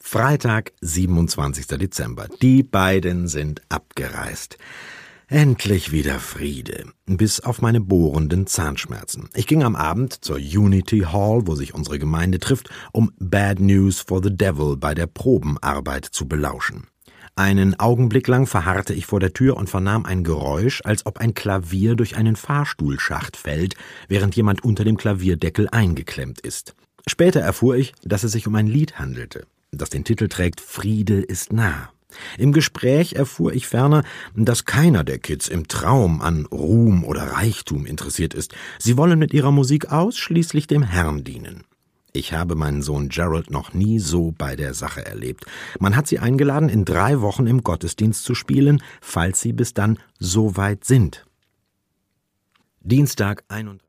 Freitag, 27. Dezember. Die beiden sind abgereist. Endlich wieder Friede, bis auf meine bohrenden Zahnschmerzen. Ich ging am Abend zur Unity Hall, wo sich unsere Gemeinde trifft, um Bad News for the Devil bei der Probenarbeit zu belauschen. Einen Augenblick lang verharrte ich vor der Tür und vernahm ein Geräusch, als ob ein Klavier durch einen Fahrstuhlschacht fällt, während jemand unter dem Klavierdeckel eingeklemmt ist. Später erfuhr ich, dass es sich um ein Lied handelte, das den Titel trägt »Friede ist nah«. Im Gespräch erfuhr ich ferner, dass keiner der Kids im Traum an Ruhm oder Reichtum interessiert ist. Sie wollen mit ihrer Musik ausschließlich dem Herrn dienen. Ich habe meinen Sohn Gerald noch nie so bei der Sache erlebt. Man hat sie eingeladen, in 3 Wochen im Gottesdienst zu spielen, falls sie bis dann so weit sind. Dienstag, 31.